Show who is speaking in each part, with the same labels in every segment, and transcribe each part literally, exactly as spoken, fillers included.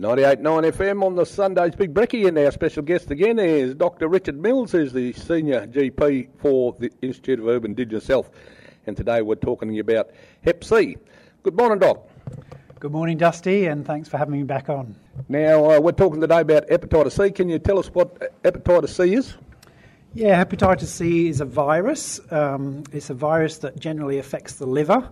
Speaker 1: ninety-eight point nine F M on the Sunday's Big Brekkie, and our special guest again is Doctor Richard Mills, who's the Senior G P for the Institute of Urban Indigenous Health. And today we're talking about Hep C. Good morning, Doc.
Speaker 2: Good morning, Dusty, and thanks for having me back on.
Speaker 1: Now, uh, we're talking today about hepatitis C. Can you tell us what hepatitis C is?
Speaker 2: Yeah, hepatitis C is a virus. Um, it's a virus that generally affects the liver.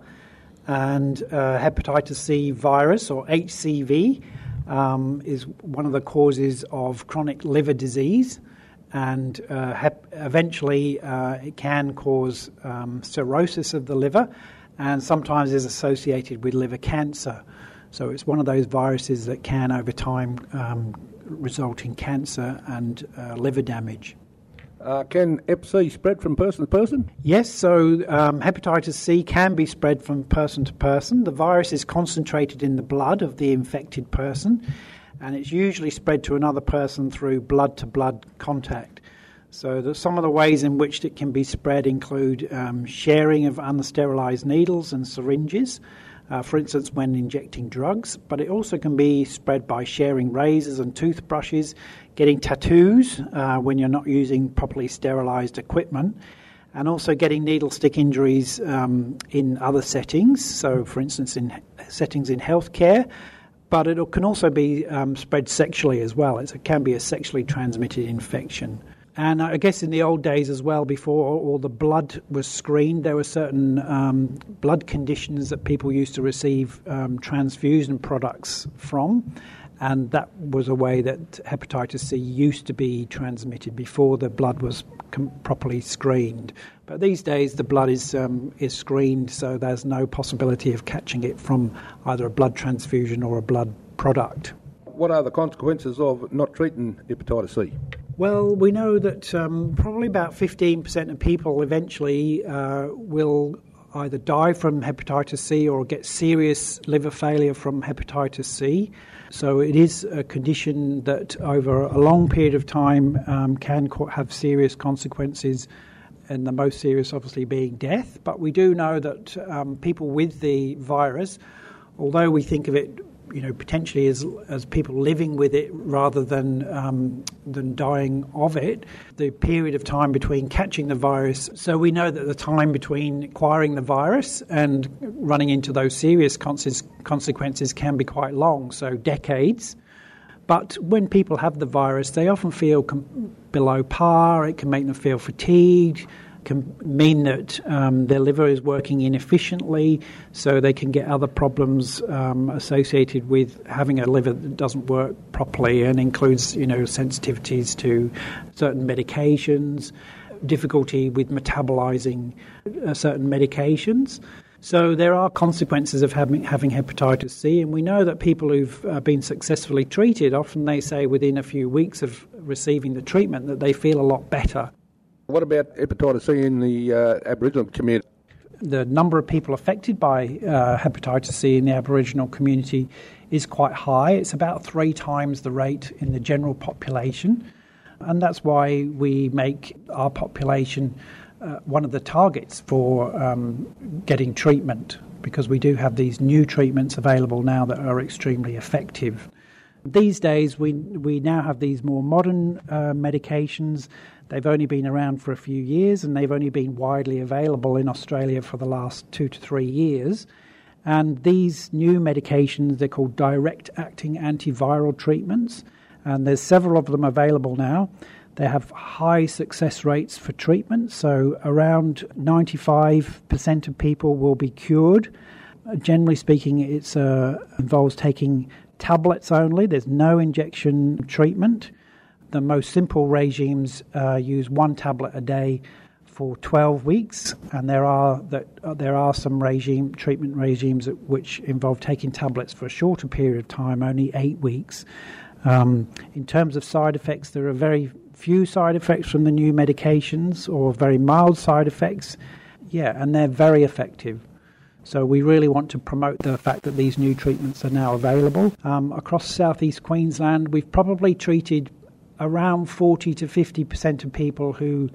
Speaker 2: And uh, hepatitis C virus, or H C V, um, is one of the causes of chronic liver disease. And uh, hep- eventually uh, it can cause um, cirrhosis of the liver, and sometimes is associated with liver cancer. So it's one of those viruses that can, over time, um, result in cancer and uh, liver damage.
Speaker 1: Uh, can Hep C spread from person to person?
Speaker 2: Yes, so um, hepatitis C can be spread from person to person. The virus is concentrated in the blood of the infected person, and it's usually spread to another person through blood-to-blood contact. So the, some of the ways in which it can be spread include um, sharing of unsterilised needles and syringes, uh, for instance, when injecting drugs, but it also can be spread by sharing razors and toothbrushes, getting tattoos uh, when you're not using properly sterilised equipment, and also getting needle stick injuries um, in other settings, so for instance in settings in healthcare, but it can also be um, spread sexually as well. It's, it can be a sexually transmitted infection. And I guess in the old days as well, before all the blood was screened, there were certain um, blood conditions that people used to receive um, transfusion products from. And that was a way that hepatitis C used to be transmitted before the blood was com- properly screened. But these days the blood is um, is screened, so there's no possibility of catching it from either a blood transfusion or a blood product.
Speaker 1: What are the consequences of not treating hepatitis C?
Speaker 2: Well, we know that um, probably about fifteen percent of people eventually uh, will either die from hepatitis C or get serious liver failure from hepatitis C. So it is a condition that over a long period of time um, can co- have serious consequences, and the most serious obviously being death. But we do know that um, people with the virus, although we think of it, you know, potentially as as people living with it rather than um, than dying of it, the period of time between catching the virus. So we know that the time between acquiring the virus and running into those serious consequences can be quite long, so decades. But when people have the virus, they often feel com- below par. It can make them feel fatigued. Can mean that um, their liver is working inefficiently, so they can get other problems um, associated with having a liver that doesn't work properly, and includes, you know, sensitivities to certain medications, difficulty with metabolizing uh, certain medications. So there are consequences of having, having hepatitis C, and we know that people who've uh, been successfully treated, often they say within a few weeks of receiving the treatment that they feel a lot better.
Speaker 1: What about hepatitis C in the uh, Aboriginal community?
Speaker 2: The number of people affected by uh, hepatitis C in the Aboriginal community is quite high. It's about three times the rate in the general population. And that's why we make our population uh, one of the targets for um, getting treatment, because we do have these new treatments available now that are extremely effective. These days, we we now have these more modern uh, medications. They've only been around for a few years, and they've only been widely available in Australia for the last two to three years. And these new medications, they're called direct-acting antiviral treatments, and there's several of them available now. They have high success rates for treatment, so around ninety-five percent of people will be cured. Generally speaking, it uh, involves taking tablets only. There's no injection treatment. The most simple regimes uh, use one tablet a day for twelve weeks, and there are that uh, there are some regime treatment regimes which involve taking tablets for a shorter period of time, only eight weeks. Um, in terms of side effects, there are very few side effects from the new medications, or very mild side effects. Yeah, and they're very effective. So we really want to promote the fact that these new treatments are now available. Um, across southeast Queensland, we've probably treated around forty to fifty percent of people who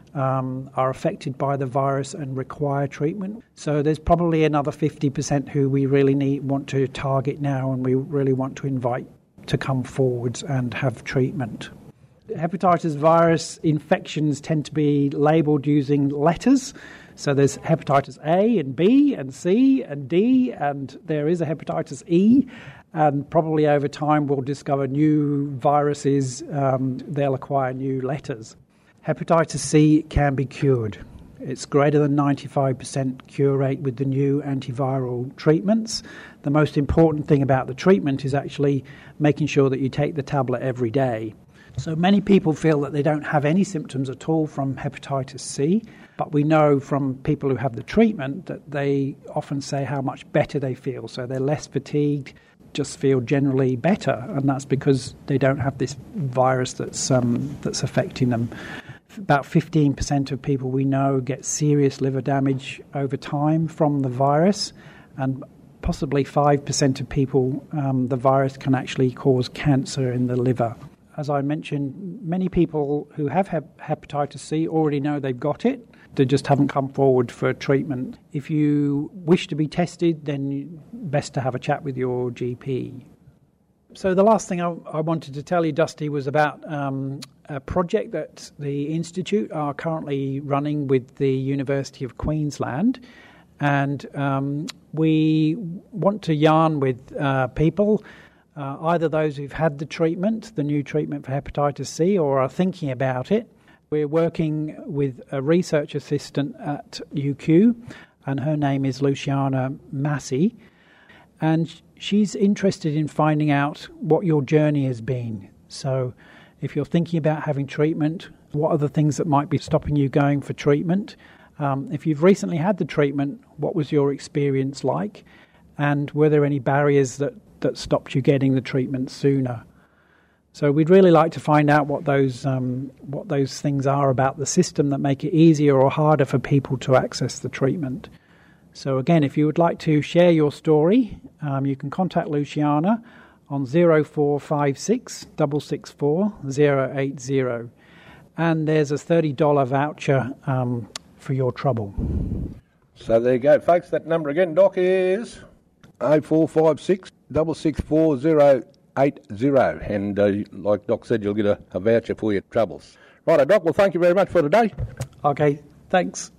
Speaker 2: um, are affected by the virus and require treatment. So there's probably another fifty percent who we really need want to target now, and we really want to invite to come forwards and have treatment. Hepatitis virus infections tend to be labelled using letters. So there's hepatitis A and B and C and D, and there is a hepatitis E. And probably over time we'll discover new viruses, um, they'll acquire new letters. Hepatitis C can be cured. It's greater than ninety-five percent cure rate with the new antiviral treatments. The most important thing about the treatment is actually making sure that you take the tablet every day. So many people feel that they don't have any symptoms at all from hepatitis C, but we know from people who have the treatment that they often say how much better they feel. So they're less fatigued, just feel generally better, and that's because they don't have this virus that's um, that's affecting them. About fifteen percent of people we know get serious liver damage over time from the virus, and possibly five percent of people, um, the virus can actually cause cancer in the liver. As I mentioned, many people who have hep- hepatitis C already know they've got it. They just haven't come forward for treatment. If you wish to be tested, then best to have a chat with your G P. So the last thing I, I wanted to tell you, Dusty, was about um, a project that the Institute are currently running with the University of Queensland. And um, we want to yarn with uh, people, uh, either those who've had the treatment, the new treatment for hepatitis C, or are thinking about it. We're working with a research assistant at U Q, and her name is Luciana Massey. And she's interested in finding out what your journey has been. So if you're thinking about having treatment, what are the things that might be stopping you going for treatment? Um, if you've recently had the treatment, what was your experience like? And were there any barriers that, that stopped you getting the treatment sooner? So we'd really like to find out what those um, what those things are about the system that make it easier or harder for people to access the treatment. So again, if you would like to share your story, um, you can contact Luciana on zero four five six, six six four, zero eight zero. And there's a thirty dollars voucher um, for your trouble.
Speaker 1: So there you go, folks. That number again, Doc, is oh four five six, six six four, zero eight zero. And uh, like Doc said, you'll get a, a voucher for your troubles. Righto, Doc, well, thank you very much for today.
Speaker 2: Okay, thanks.